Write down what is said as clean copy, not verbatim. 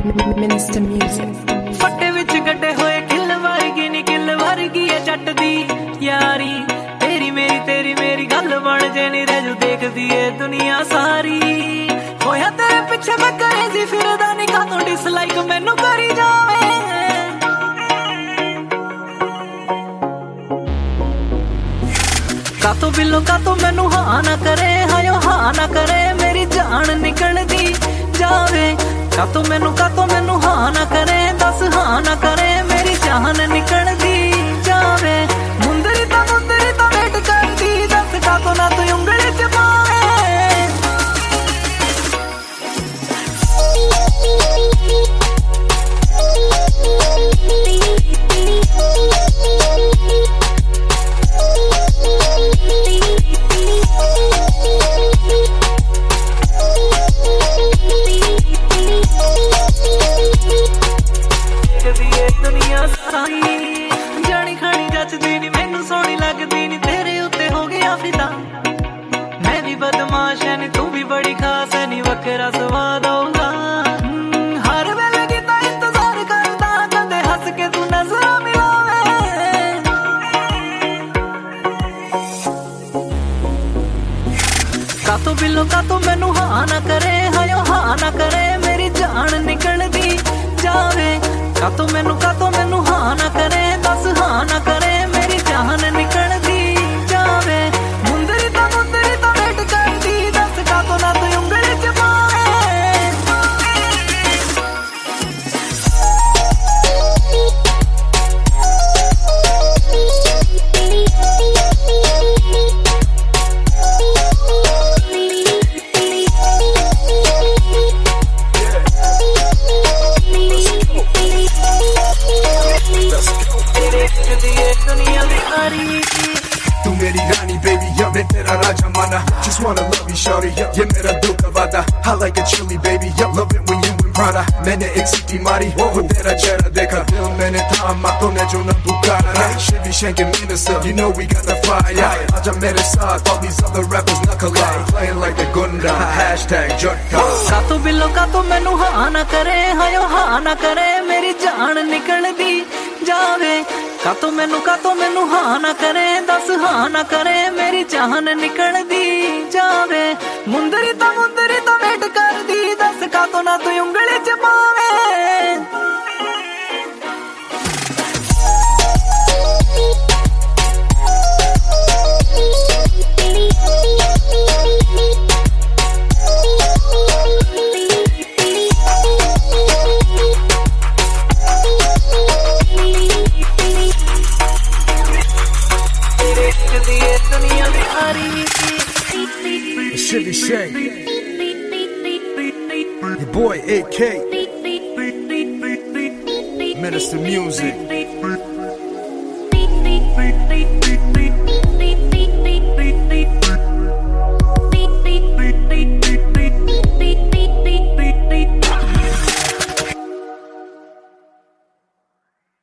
Minister Music ਫੱਟੇ ਵਿੱਚ ਗੱਡੇ ਹੋਏ ਕਿੱਲ ਵਰਗੀ ਨੀ ਕਿੱਲ ਵਰਗੀ ਏ ਜੱਟ ਦੀ ਯਾਰੀ ਤੇਰੀ ਮੇਰੀ ਗੱਲ ਬਣ ਜੇ ਨੀ ਰਹਿ ਜੂ ਦੇਖਦੀ ਏ ਦੁਨੀਆ ਸਾਰੀ ਹੋਇਆ ਤੇਰੇ ਪਿੱਛੇ ਮੈਂ ਕਰੇਜ਼ੀ ਫਿਰਦਾ ਨੀ ਕਾਤੋਂ ਡਿਸਲਾਈਕ ਮੈਨੂੰ ਕਰੀ ਜਾਵੇ ਕਾਤੋਂ ਬਿੱਲੋ ਕਾਤੋਂ ਮੈਨੂੰ ਹਾਂ ਨਾ ਕਰੇ ਹਾਇਓ ਹਾਂ ਨਾ ਕਰੇ ਮੇਰੀ ਜਾਨ ਨਿਕਲਦੀ ਜਾਵੇ ਕਾਤੋਂ ਮੈਨੂੰ ਹਾਂ ਨਾ ਕਰੇ ਦੱਸ ਹਾਂ ਨਾ ਕਰੇ ਮੇਰੀ ਜਾਨ ਨਿਕਲਦੀ ਜਾਵੇ ਮੁੰਦਰੀ ਤਾਂ ਵੇਟ ਕਰਦੀ ਦੱਸ ਕਾਤੋਂ ਨਾ ਤੂੰ ਉਂਗਲੀ ਚ ਪਾਵੇ ਜਾਣੀ ਖਾਣੀ ਜੱਚਦੀ ਨੀ ਮੈਨੂੰ ਸੋਹਣੀ ਲੱਗਦੀ ਨੀ ਤੇਰੇ ਉੱਤੇ ਹੋ ਗਿਆ ਫਿਦਾ ਮੈਂ ਵੀ ਬਦਮਾਸ਼ ਐ ਨੀ ਤੂੰ ਵੀ ਬੜੀ ਖਾਸ ਐ ਨੀ ਵੱਖਰਾ ਸਵਾਦ ਆਊਗਾ ਹਰ ਵੇਲੇ ਕੀਤਾ ਇੰਤਜ਼ਾਰ ਕਰਦਾ ਕਦੇ ਹੱਸ ਕੇ ਤੂੰ ਨਜ਼ਰਾਂ ਮਿਲਾਵੇ ਕਾਤੋਂ ਬਿੱਲੋ ਕਾਤੋਂ ਮੈਨੂੰ ਹਾਂ ਨਾ ਕਰੇ ਹਾਇਓ ਹਾਂ ਨਾ ਕਰੇ ਮੇਰੀ ਜਾਨ ਨਿਕਲਦੀ ਜਾਵੇ ਕਾਤੋਂ ਮੈਨੂੰ ਹਾਂ ਨਾ ਕਰੇ ਦੱਸ ਹਾਂ ਨਾ ਕਰੇ ਮੇਰੀ ਜਾਨ ਨਿਕਲਦੀ ਜਾਵੇ ਮੁੰਦਰੀ ਤਾਂ ਵੇਟ ਕਰਦੀ ਦੱਸ ਕਾਤੋਂ ਨਾ ਤੂੰ ਉਂਗਲੀ ਚ ਪਾਵੇ तू मेरी रानी baby yeah मैं तेरा राजा माना just wanna love you shorty yeah ये मेरा दिल का वादा I like it chilly baby yeah love it when you in Prada मैंने एक सीटी मारी वो तेरा चेहरा देखा दिल मैंने थामा तूने जो न पुकारा Chevy shanking minister you know we got the fire आजा मेरे साथ all these other rappers not collide playing like the gunda hashtag jutta कातों बिल्लो कातों मैनू हाँ ना करे हायो हाँ ना करे मेरी जान निकलदी जावे कातों मैनू हाँ ना करे दस हाँ ना करे मेरी जान निकलदी जावे मुंदरी तो वेट करदी दस कातों ना तू ਉਂਗਲੀ ਚ ਪਾਵੇ Chevy Shank your boy AK Minister Music